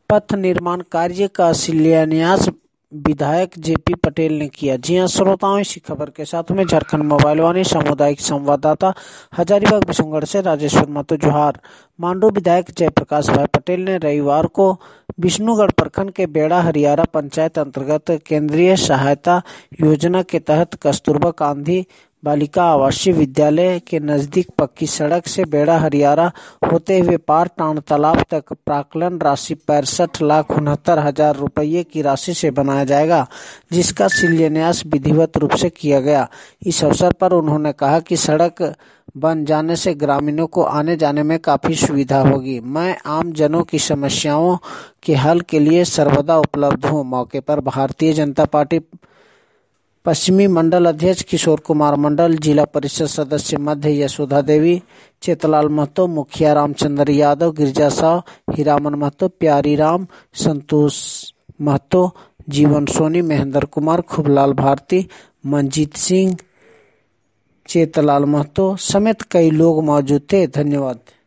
पथ निर्माण कार्य का शिलान्यास विधायक जेपी पटेल ने किया। जी हां श्रोताओं, इसी खबर के साथ में झारखंड मोबाइल वाणी सामुदायिक संवाददाता हजारीबाग बिशुनगढ़ से राजेश्वर महतो जोहार। मांडू विधायक जयप्रकाश भाई पटेल ने रविवार को विष्णुगढ़ प्रखंड के बेड़ा हरियारा पंचायत अंतर्गत केंद्रीय सहायता योजना के तहत कस्तूरबा गांधी बालिका आवासीय विद्यालय के नजदीक पक्की सड़क से बेड़ा हरियारा होते हुए पार टाण तालाब तक प्राक्कलन राशि 65,69,000 रुपये की राशि से बनाया जाएगा, जिसका शिलान्यास विधिवत रूप से किया गया। इस अवसर पर उन्होंने कहा कि सड़क बन जाने से ग्रामीणों को आने जाने में काफी सुविधा होगी। मैं आम जनों की समस्याओं के हल के लिए सर्वदा उपलब्ध हूँ। मौके पर भारतीय जनता पार्टी पश्चिमी मंडल अध्यक्ष किशोर कुमार मंडल, जिला परिषद सदस्य मध्य यशोदा देवी, चेतलाल महतो, मुखिया रामचंद्र यादव, गिरजा साव, हीरामन महतो, प्यारी राम, संतोष महतो, जीवन सोनी, महेंद्र कुमार, खुबलाल भारती, मंजीत सिंह, चेतलाल महतो समेत कई लोग मौजूद थे। धन्यवाद।